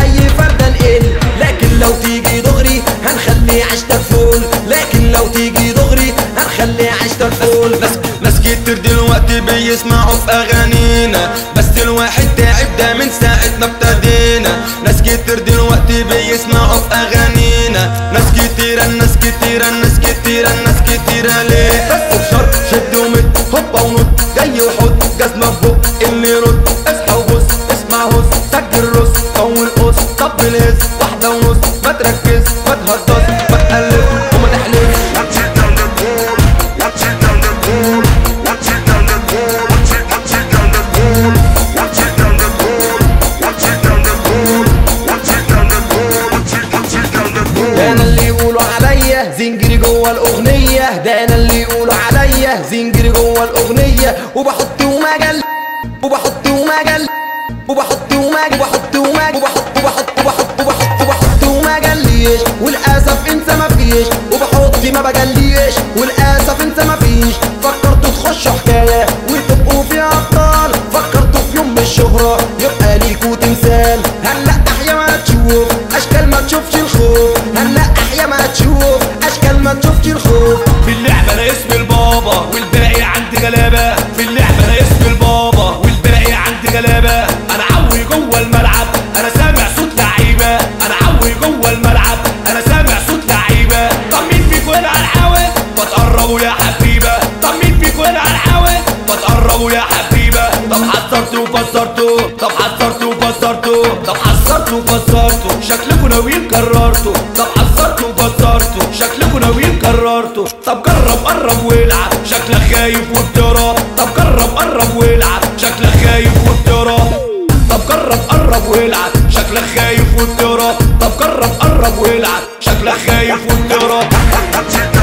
اي فردة نقل، لكن لو تيجي دغري هنخلي عشتك فول، لكن لو تيجي دغري هنخلي عشتك فول. ناس كتير دلوقتي بيسمعوا في اغانينا، بس الواحد تعب ده من ساعة ما ابتدينا. ناس كتير دلوقتي بيسمعوا في اغانينا، ناس كتيرة ناس كتيرة ناس كتيرة ناس كتيرة ليه؟ بس بشرط شد ومد هوبا ونط، جاي وحط جزمة في بق اللي يرد. اصحى وبص اسمع هص سجل رص طول قص طبل هز واحدة ونص، ما تركز ما تهضص ما تقلب وما تحلفش. ده انا اللي يقولوا عليا زنجري جوه الاغنيه، ده انا اللي يقولوا عليا زنجري جوه الاغنيه، وبحط ومجل وبحط ومجل وبحط ومجل وبحط ومجل وبحط وبحط وبحط وبحط وبحط وما جليش، وللاسف انت ما فيش، وبحط ما بجليش وللاسف انت ما فيش. فكرتوا تخشوا حكايه وتبقوا فيها ابطال، فكرتوا في يوم الشهره يبقى ليكوا تمثال. هنلقح يا ما تشوف اشكال ما تشوفش الخوف، هنلقح يا ما تشوف اشكال ما تشوفش الخوف. في اللعبه انا اسم البابا والباقي عندي غلابه، في اللعبه انا اسم البابا والباقي عندي غلابه. انا عوي جوه الملعب انا سامع صوت لعيبه، انا عوي جوه الملعب انا سامع صوت لعيبه. طب مين فيكم هنا على الحاوي؟ بتقربوا يا حبيبه. طب مين فيكم هنا على الحاوي؟ بتقربوا يا حبيبه. طب حذرتوا وفسرتوا، طب حذرتوا وفسرتوا، طب حذرتوا وفسرتوا، شكلكوا ناويين قررتوا. طب حذرتوا وفسرتوا، شكلكوا ناويين قررتوا. طب جرب قرب والعب شكلك خايف وبتهرب. طب جرب قرب والعب شكلك خايف وبتهرب. طب جرب قرب والعب شكلك خايف وبتهرب. طب جرب قرب والعب شكلك خايف وبتهرب.